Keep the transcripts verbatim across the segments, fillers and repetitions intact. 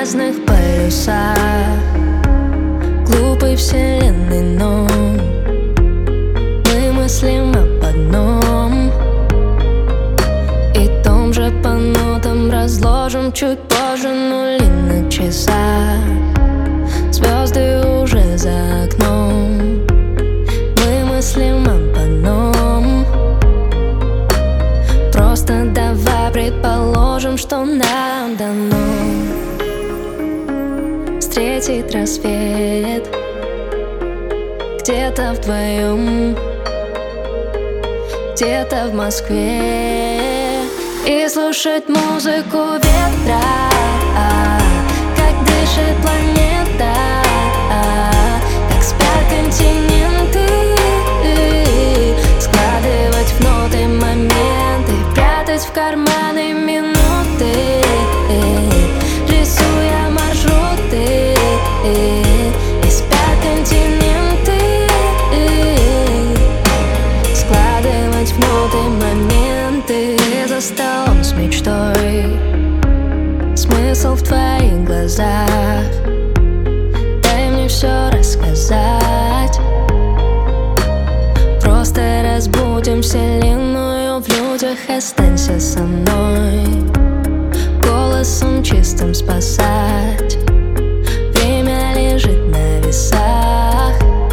разных полюсах глупой вселенной, но мы мыслим об одном и том же по нотам разложим чуть позже нули на часах. Звезды уже за окном, мы мыслим об одном. Просто давай предположим, что нам дано встретить рассвет где-то вдвоем, где-то в Москве, и слушать музыку ветра, как дышит планета, как спят континенты, складывать в ноты моменты, прятать в карманы минуты, рисуя маршруты, и спят континенты, складывать в ноты моменты. За столом с мечтой, смысл в твоих глазах, дай мне все рассказать. Просто разбудим вселенную в людях, останься со мной, голосом чистым спасать. Время лежит на весах,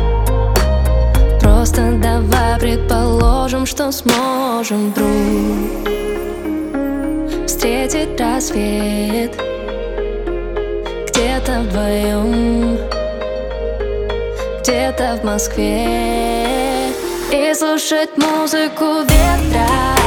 просто давай предположим, что сможем вдруг встретить рассвет где-то вдвоем, где-то в Москве, и слушать музыку ветра,